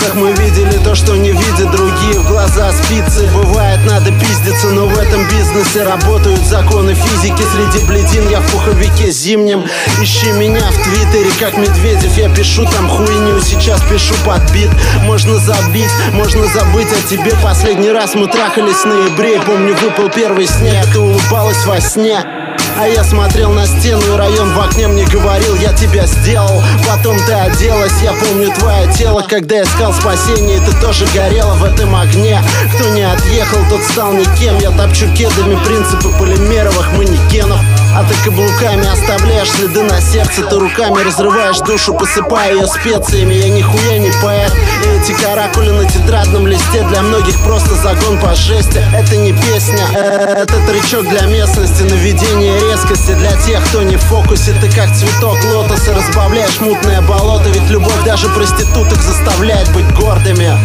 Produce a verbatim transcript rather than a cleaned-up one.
лицах мы видели то, что не видят другие. В глаза спицы, бывает надо пиздиться, но в этом бизнесе работают законы физики. Среди бледин я в пуховике зимнем. Ищи меня в твиттере, как Медведев, я пишу там хуйню, сейчас пишу под бит. Можно забить, можно забыть о тебе. Последний раз мы трахались в ноябре, помню, выпал первый снег, ты улыбалась во сне. А я смотрел на стену, и район в окне мне говорил: я тебя сделал. Потом ты оделась, я помню твое тело. Когда искал спасение, ты тоже горела в этом огне. Кто не отъехал, тот стал никем. Я топчу кедами принципы полимеровых манекенов, а ты каблуками оставляешь следы на сердце. Ты руками разрываешь душу, посыпая ее специями. Я нихуя не поэт, и эти каракули на тетрадном листе для многих просто загон по жести. Это не песня, это тречок для местности, наведение резкости для тех, кто не в фокусе. Ты как цветок лотоса, разбавляешь мутное болото. Ведь любовь даже проституток заставляет быть гордыми.